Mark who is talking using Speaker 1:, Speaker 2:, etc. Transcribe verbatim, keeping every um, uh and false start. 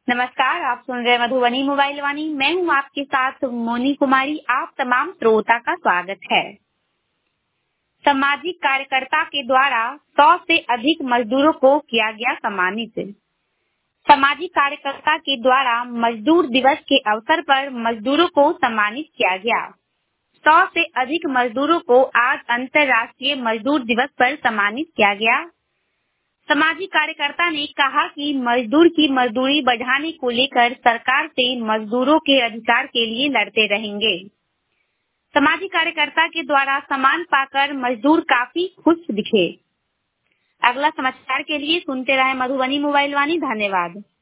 Speaker 1: नमस्कार, आप सुन रहे हैं मधुबनी मोबाइल वाणी। मैं हूं आपके साथ मोनी कुमारी। आप तमाम श्रोता का स्वागत है। सामाजिक कार्यकर्ता के द्वारा सौ से अधिक मजदूरों को किया गया सम्मानित। सामाजिक कार्यकर्ता के द्वारा मजदूर दिवस के अवसर पर मजदूरों को सम्मानित किया गया। सौ से अधिक मजदूरों को आज अंतर्राष्ट्रीय मजदूर दिवस पर सम्मानित किया गया। सामाजिक कार्यकर्ता ने कहा कि मजदूर की मजदूरी बढ़ाने को लेकर सरकार से मजदूरों के अधिकार के लिए लड़ते रहेंगे। सामाजिक कार्यकर्ता के द्वारा सम्मान पाकर मजदूर काफी खुश दिखे। अगला समाचार के लिए सुनते रहे मधुबनी मोबाइल वाणी। धन्यवाद।